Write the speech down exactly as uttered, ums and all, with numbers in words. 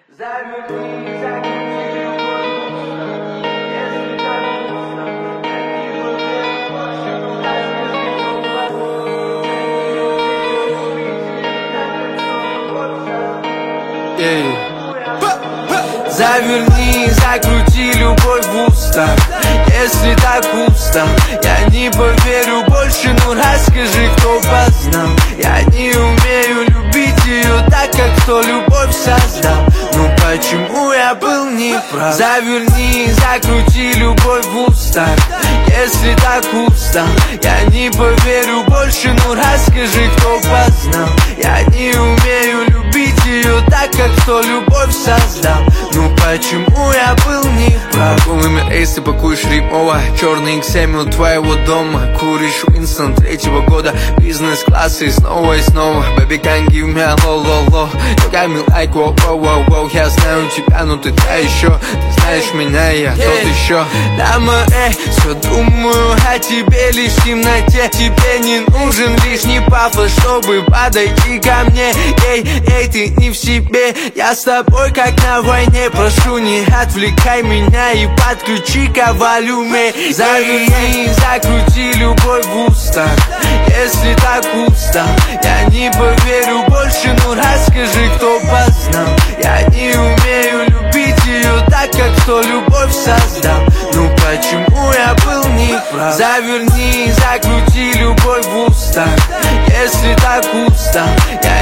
Заверни, закрути любовь в уста. Если так грустно, я не поверю больше, ну расскажи, кто плохой. Заверни, закрути любовь в уста. Если так пусто, я не поверю больше, ну расскажи, кто познал. Я не умею любить ее так, как кто любовь создал. Ну почему я был неправ? Заверни, закрути любовь в уста. Если так пусто, я не поверю больше, ну расскажи, кто познал. Я не умею любить ее так, как кто любовь создал. Ну почему я был неправ? Голыми эйсы пакуешь римова, черный икс семь у твоего дома. Куришь Уинстон третьего года, бизнес-класс и снова и снова. Baby can't give me a low, low, low. You got me like wow, wow, wow, wow. Я знаю тебя, но ты та еще. Ты знаешь меня, я тот еще. Дама, эй, все думаю о тебе лишь в темноте. Тебе не нужен лишний пафос, чтобы подойти ко мне. Эй, эй, ты не в себе, я с тобой как на войне. Прошу, не отвлекай меня и подключи ко волюме. Заверни, закрути любовь в уста. Если так пусто, я не поверю больше, ну расскажи, кто познал. Я не умею любить ее так, как кто любовь создал. Ну почему я был неправ? Заверни, закрути любовь в уста. Если так пусто, я